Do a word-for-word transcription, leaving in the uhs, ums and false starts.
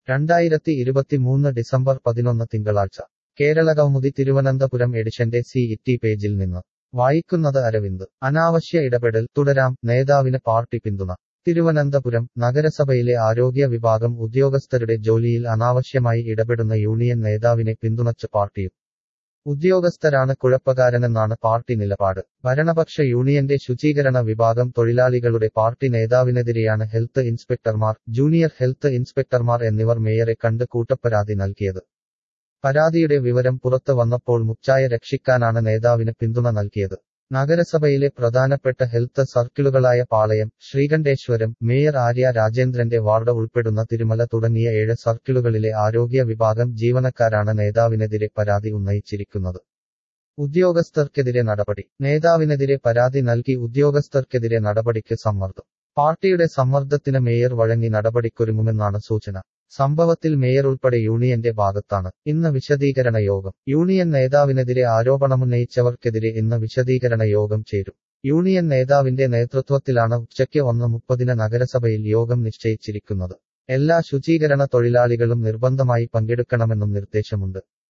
രണ്ടായിരത്തി ഇരുപത്തിമൂന്ന് ഡിസംബർ പതിനൊന്ന് തിങ്കളാഴ്ച കേരളകൗമുദി തിരുവനന്തപുരം എഡിഷന്റെ സി ഇ പേജിൽ നിന്ന് വായിക്കുന്നത് അരവിന്ദ്. അനാവശ്യ ഇടപെടൽ തുടരാം, നേതാവിന് പാർട്ടി പിന്തുണ. തിരുവനന്തപുരം നഗരസഭയിലെ ആരോഗ്യ വിഭാഗം ഉദ്യോഗസ്ഥരുടെ ജോലിയിൽ അനാവശ്യമായി ഇടപെടുന്ന യൂണിയൻ നേതാവിനെ പിന്തുണച്ച് പാർട്ടിയും. ഉദ്യോഗസ്ഥരാണ് കുഴപ്പക്കാരനെന്നാണ് പാർട്ടി നിലപാട്. ഭരണപക്ഷ യൂണിയന്റെ ശുചീകരണ വിഭാഗം തൊഴിലാളികളുടെ പാർട്ടി നേതാവിനെതിരെയാണ് ഹെൽത്ത് ഇൻസ്പെക്ടർമാർ, ജൂനിയർ ഹെൽത്ത് ഇൻസ്പെക്ടർമാർ എന്നിവർ മേയറെ കണ്ട് കൂട്ടപ്പരാതി നൽകിയത്. പരാതിയുടെ വിവരം പുറത്ത് വന്നപ്പോൾ മുച്ചായ രക്ഷിക്കാനാണ് നേതാവിന് പിന്തുണ നൽകിയത്. നഗരസഭയിലെ പ്രധാനപ്പെട്ട ഹെൽത്ത് സർക്കിളുകളായ പാളയം, ശ്രീകണ്ഠേശ്വരം, മേയർ ആര്യ രാജേന്ദ്രന്റെ വാർഡ് ഉൾപ്പെടുന്ന തിരുമല തുടങ്ങിയ ഏഴ് സർക്കിളുകളിലെ ആരോഗ്യ വിഭാഗം ജീവനക്കാരാണ് നേതാവിനെതിരെ പരാതി ഉന്നയിച്ചിരിക്കുന്നത്. ഉദ്യോഗസ്ഥർക്കെതിരെ നടപടി. നേതാവിനെതിരെ പരാതി നൽകി ഉദ്യോഗസ്ഥർക്കെതിരെ നടപടിക്ക് സമ്മർദ്ദം. പാർട്ടിയുടെ സമ്മർദ്ദത്തിന് മേയർ വഴങ്ങി നടപടിക്കൊരുങ്ങുമെന്നാണ് സൂചന. സംഭവത്തിൽ മേയർ ഉൾപ്പെടെ യൂണിയന്റെ ഭാഗത്താണ്. ഇന്ന് വിശദീകരണ യോഗം. യൂണിയൻ നേതാവിനെതിരെ ആരോപണമുന്നയിച്ചവർക്കെതിരെ ഇന്ന് വിശദീകരണ യോഗം ചേരും. യൂണിയൻ നേതാവിന്റെ നേതൃത്വത്തിലാണ് ഉച്ചയ്ക്ക് ഒന്ന് മുപ്പതിന് നഗരസഭയിൽ യോഗം നിശ്ചയിച്ചിരിക്കുന്നത്. എല്ലാ ശുചീകരണ തൊഴിലാളികളും നിർബന്ധമായി പങ്കെടുക്കണമെന്നും നിർദ്ദേശമുണ്ട്.